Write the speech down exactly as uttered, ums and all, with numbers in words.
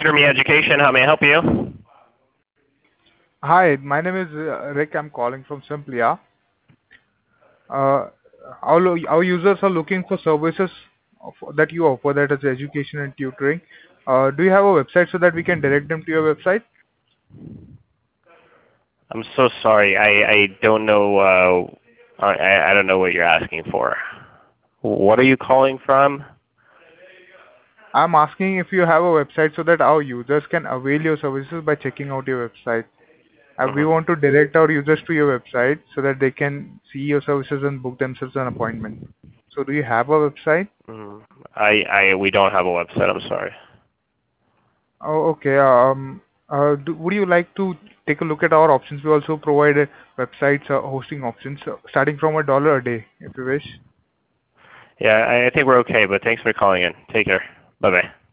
Tutor Me Education. How may I help you? Hi, my name is uh, Rick. I'm calling from Simplia. Uh, our, lo- our users are looking for services of, that you offer, that is education and tutoring. Uh, do you have a website so that we can direct them to your website? I'm so sorry. I, I don't know. Uh, I, I don't know what you're asking for. What are you calling from? I'm asking if you have a website so that our users can avail your services by checking out your website. Uh, we hmm want to direct our users to your website so that they can see your services and book themselves an appointment. So do you have a website? Mm, I, I, we don't have a website. I'm sorry. Oh, okay. Um, uh, do, would you like to take a look at our options? We also provide uh, websites uh, hosting options uh, starting from a dollar a day, if you wish. Yeah, I, I think we're okay, but thanks for calling in. Take care. Bye-bye.